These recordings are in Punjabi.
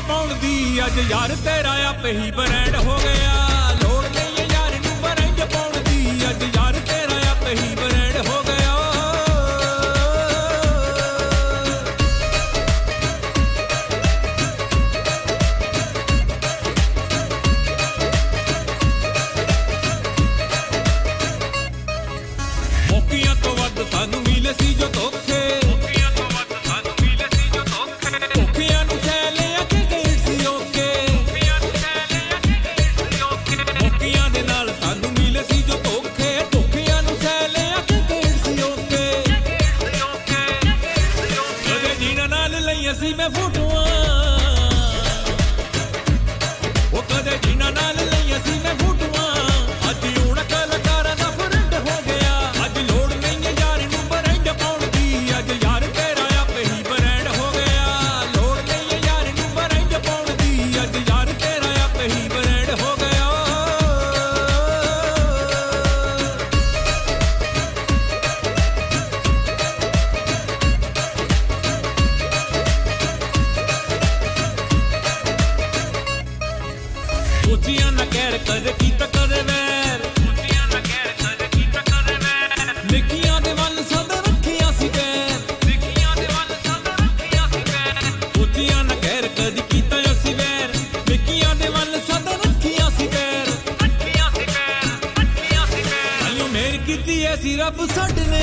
ਪਾਉਣ ਦੀ ਅੱਜ ਯਾਰ ਤੇਰਾ ਆਪੇ ਹੀ ਬ੍ਰਾਂਡ ਹੋ ਗਿਆ ਲੋੜ ਨਹੀਂ ਯਾਰ ਨੂੰ ਬਰੰਜ ਪਾਉਣ ਦੀ ਅੱਜ ਯਾਰ ਤੇਰਾ ਆਪੇ ਹੀ ਬ੍ਰਾਂਡ ਹੋ ਗਿਆ ਮੌਕਿਆਂ ਤੋਂ ਵੱਧ ਸਾਨੂੰ ਮਿਲੇ ਸੀ ਜੋ ਧੋਖੇ ਮੌਕਿਆਂ ਤੋਂ ਵੱਧ ਸਾਨੂੰ ਮਿਲੇ ਸੀ ਜੋ ਧੋਖੇ ਧੋਖਿਆਂ ਨੂੰ ਸਹਿ ਲਿਆ ਕਿ ਗਏ ਸੀ ਓਕੇ ਧੋਖਿਆਂ ਨੂੰ ਸਹਿ ਲਿਆ ਕਿ ਗਏ ਸੀ ਓਕੇ ਮੌਕਿਆਂ ਦੇ ਨਾਲ ਸਾਨੂੰ ਮਿਲੇ ਸੀ ਜੋ ਧੋਖੇ ਧੋਖਿਆਂ ਨੂੰ ਸਹਿ ਲਿਆ ਕਿ ਗਏ ਸੀ ਓਕੇ ਕਦੇ ਜੀਣਾ ਨਾਲ ਲਈਆਂ ਸੀ ਮੈਂ ਫੋਟੋਆਂ ਉਹ ਕਦੇ ਜੀਣਾ ਨਾਲ ਲਈਆਂ ਸੀ ਮੈਂ ਫੋਟੋਆਂ ਅੱਜ ਹੁਣ ਕਲਾਕਾਰਾਂ ਦਾ ਫਰੈਂਡ ਹੋ ਗਿਆ ਅੱਜ ਲੋੜ ਨਹੀਂ ਯਾਰ ਨੂੰ ਬਰੰਡ ਪਾਉਣ ਦੀ ਅੱਜ ਯਾਰ ਤੇਰਾ ਆਪੇ ਹੀ ਬ੍ਰਾਂਡ ਹੋ ਗਿਆ ਲੋੜ ਨਹੀਂ ਯਾਰ ਨੂੰ ਬਰੰਡ ਪਾਉਣ ਦੀ ਅੱਜ ਯਾਰ ਤੇਰਾ ਆਪੇ ਹੀ ਬ੍ਰਾਂਡ ਹੋ ਗਿਆ ਸੋਚਿਆ ਨਾ ਕਹਿਰ ਕਦੇ ਕੀਤਾ ਕਦੇ ਵੈਰ ਸੋਚਿਆ ਨਾ ਕਹਿਰ ਕਦੇ ਕੀਤਾ ਕਦੇ ਵੈਰ ਨਿੱਕੀਆਂ ਦੇ ਵੱਲ ਸਦਾ ਰੱਖਿਆ ਸੀ ਪੈਰ ਨਿੱਕੀਆਂ ਦੇ ਵੱਲ ਸਦਾ ਰੱਖਿਆ ਸੀ ਪੈਰ ਸੋਚਿਆ ਨਾ ਕਹਿਰ ਕਦੇ ਕੀਤਾ ਅਸੀਂ ਵੈਰ ਨਿੱਕੀਆਂ ਦੇ ਵੱਲ ਸਦਾ ਰੱਖਿਆ ਸੀ ਪੈਰ ਰੱਖਿਆ ਸੀ ਪੈਰ ਰੱਖਿਆ ਸੀ ਪੈਰ ਆਇਓ ਮੇਰ ਕੀਤੀ ਐਸੀ ਰੱਬ ਸਾਡੇ ਨੇ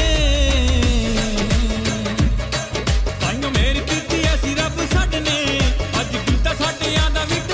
ਆਇਓ ਮੇਰ ਕੀਤੀ ਐਸੀ ਰੱਬ ਸਾਡੇ ਨੇ ਅੱਜ ਕੀਤਾ ਸਾਡਿਆਂ ਦਾ ਵੀ